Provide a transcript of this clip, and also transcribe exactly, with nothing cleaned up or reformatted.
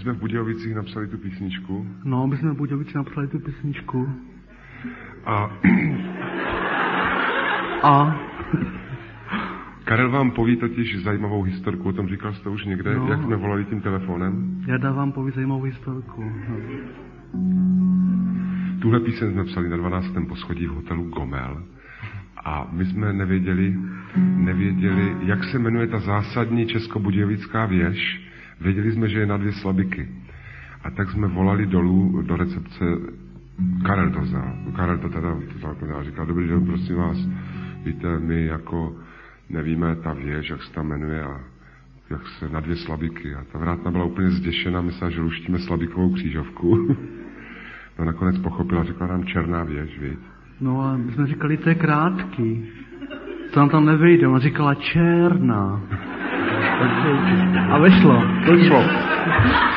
jsme v Budějovicích napsali tu písničku. No, my jsme v Budějovicích napsali tu písničku. A... A... Karel vám poví totiž zajímavou historku, o tom říkal jste už někde, no. Jak jsme volali tím telefonem. Já dávám poví zajímavou historku. No. Tuhle píseň jsme psali na dvanáctém poschodí v hotelu Gomel a my jsme nevěděli, nevěděli, jak se jmenuje ta zásadní českobudějovická věž. Věděli jsme, že je na dvě slabiky. A tak jsme volali dolů do recepce, Karel to znal, Karel to teda to říkal, dobrý den, prosím vás, víte, my jako nevíme ta věž, jak se tam jmenuje a jak se na dvě slabiky. A ta vrátna byla úplně zděšená, myslela, že luštíme slabikovou křížovku. No nakonec pochopila, řekla nám černá věž, víc. No a my jsme říkali, to je krátký. To nám tam nevyjde, ona říkala černá. A vyšlo. Vyšlo.